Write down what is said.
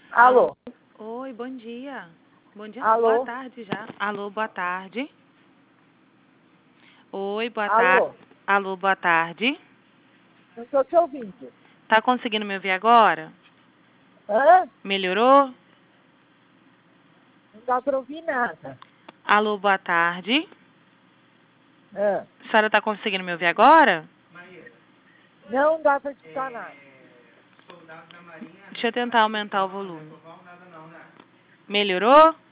Alô? Oi, bom dia. Bom dia, Alô? boa tarde já. Alô, boa tarde. Oi, boa Alô? tarde. Alô, boa tarde. Não estou te ouvindo. Tá conseguindo me ouvir agora? Hã? Melhorou? Não dá para ouvir nada. Alô, boa tarde. Hã? A senhora tá conseguindo me ouvir agora? Não dá para escutar nada. Deixa eu tentar aumentar o volume. Melhorou?